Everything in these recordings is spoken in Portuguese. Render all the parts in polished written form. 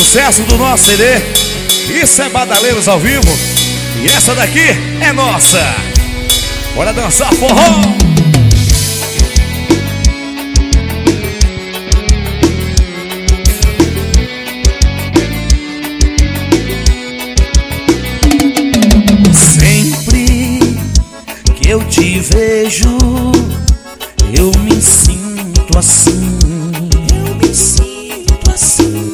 sucesso do nosso CD. Isso é Badaleiros ao vivo. E essa daqui é nossa. Bora dançar forró. Sempre que eu te vejo, eu me sinto assim. Eu me sinto assim,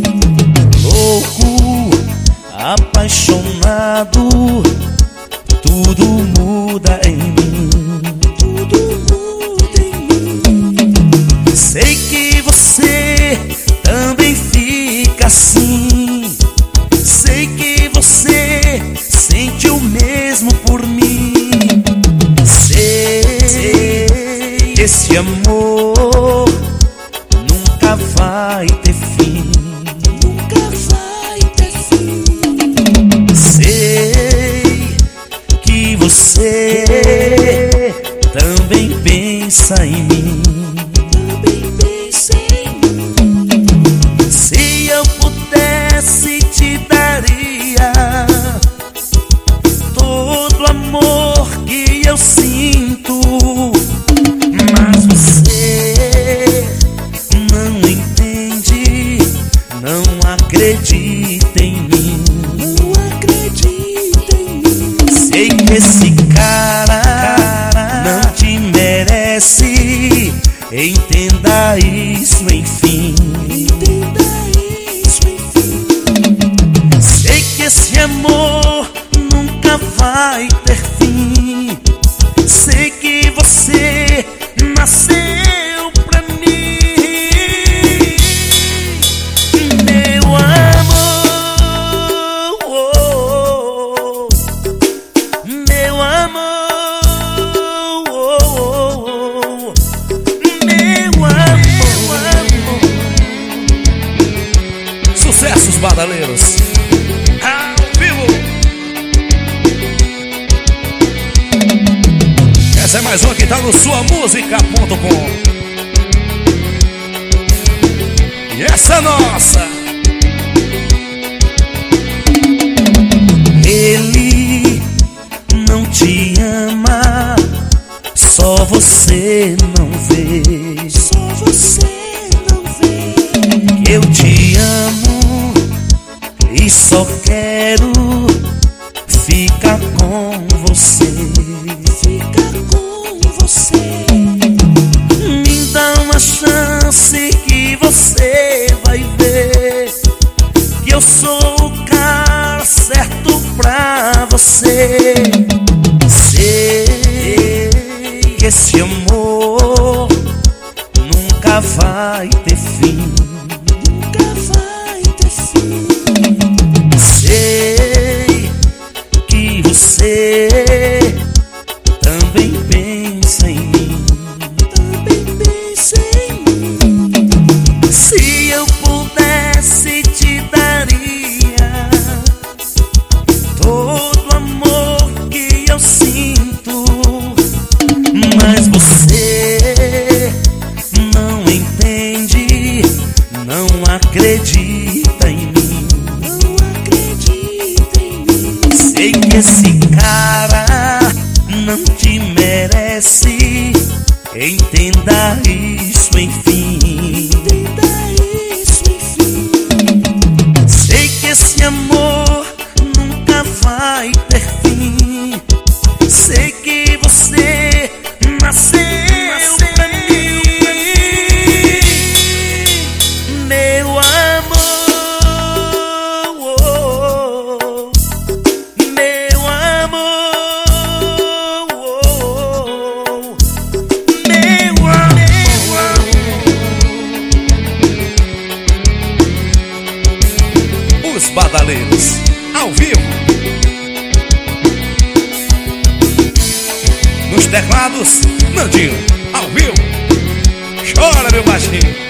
louco, apaixonado. Tudo muda em mim, tudo muda em mim. Sei que você também fica assim. Sei que você sente o mesmo por mim. Sei que esse amor nunca vai ter fim. Nunca vai ter fim. Sei que você também pensa em mim. Também pensa em mim. Se eu pudesse, te daria todo o amor que eu sinto. Mas você não entende, não acredita em mim. Não acredita em mim. Sei que esse cara não te merece. Entenda isso, enfim. Entenda isso, enfim. Sei que esse amor nunca vai ter fim. Sei que você nasceu pra mim. Meu amor, oh, meu amor, oh, meu amor. Sucessos Badaleiros ao vivo. Essa é mais uma que tá no suamusica.com. E essa é nossa. Ele não te ama, só você não vê. Só você não vê. Eu te amo e só quero ficar com você. Ficar com você. Me dá uma chance que você vai ver que eu sou o cara certo pra você. Sei que esse amor nunca vai ter fim. Nunca vai ter fim. Sei que você também pensa em mim. Também pensa em mim. Se eu pudesse, te daria todo o amor que eu sinto. Mas você não entende, não acredita em mim. Não acredita em mim. Sei que esse cara não te merece. Entenda isso, enfim. Entenda isso, enfim. Sei que esse amor nunca vai ter fim. Sei que você nasceu pra mim. Meu amor, oh, meu amor, oh, meu amor. Os Badaleiros ao vivo. Nos teclados, Nandinho ao vivo. Chora, meu baixinho.